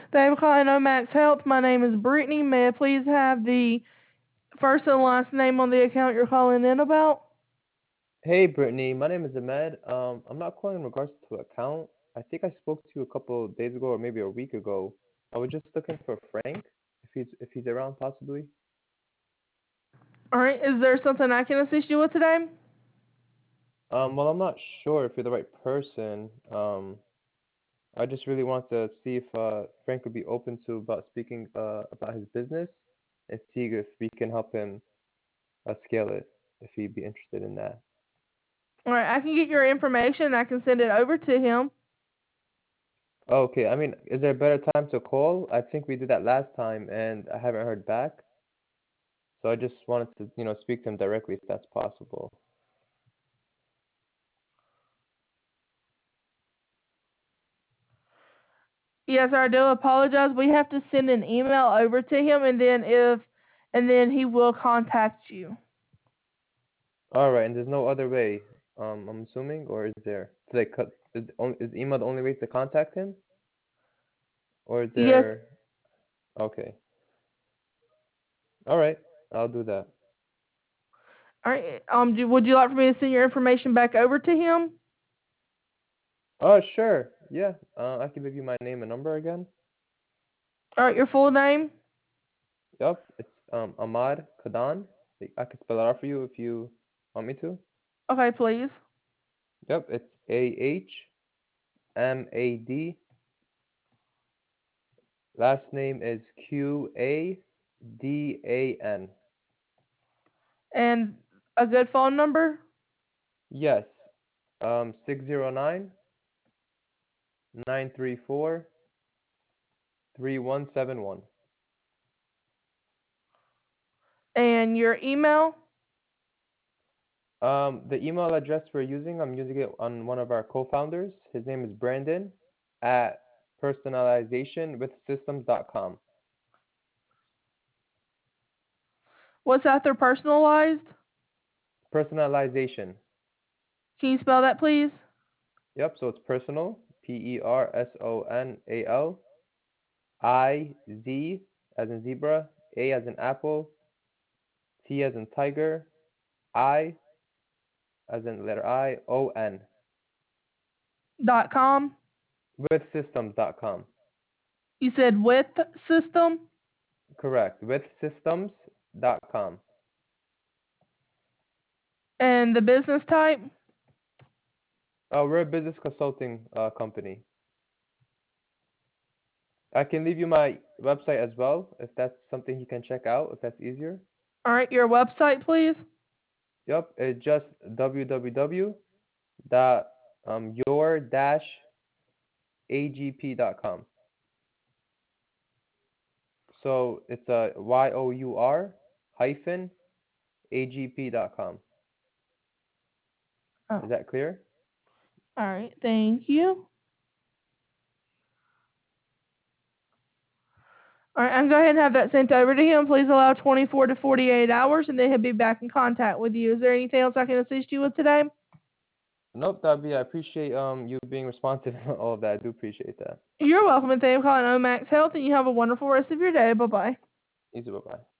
Thank you for calling Omax Health. My name is Brittany. May I please have the first and last name on the account you're calling in about? Hey Brittany, my name is Ahmed. I'm not calling in regards to account. I think I spoke to you a couple of days ago or maybe a week ago. I was just looking for Frank, if he's around possibly. All right. Is there something I can assist you with today? Well, I'm not sure if you're the right person. I just really want to see if Frank would be open to about speaking about his business and see if we can help him scale it, if he'd be interested in that. All right. I can get your information. I can send it over to him. Oh, okay. I mean, is there a better time to call? I think we did that last time and I haven't heard back. So I just wanted to, speak to him directly if that's possible. Yes, I do apologize. We have to send an email over to him, and then he will contact you. All right, and there's no other way, I'm assuming, or is there? Is email the only way to contact him, or is Yes. there? Okay, all right, I'll do that. All right. Would you like for me to send your information back over to him? Oh, sure, yeah. I can give you my name and number again. All right. Your full name? Yep, it's Ahmad Kadan. I can spell it out for you if you want me to. Okay, please. Yep, it's Ahmad. Last name is Qadan. And a good phone number? Yes. 609-934-3171. And your email? The email address I'm using it on one of our co-founders. His name is Brandon at personalizationwithsystems.com. What's after personalized? Personalization. Can you spell that, please? Yep, so it's personal, Personal, IZ as in zebra, A as in apple, T as in tiger, I as in letter I, O-N. .com. Withsystems.com. You said with system Correct. Withsystems.com. and the business type. We're a business consulting company. I can leave you my website as well if that's something you can check out, if that's easier. All right, your website, please. Yep, it's just www.your-agp.com. So it's a YOUR hyphen agp.com. Oh, Is that clear? all right. Thank you. All right, I'm going to go ahead and have that sent over to him. Please allow 24 to 48 hours, and then he'll be back in contact with you. Is there anything else I can assist you with today? Nope, that'd be. I appreciate you being responsive and all of that. I do appreciate that. You're welcome, and thank you for calling Omax Health, and you have a wonderful rest of your day. Bye-bye. Easy, bye bye.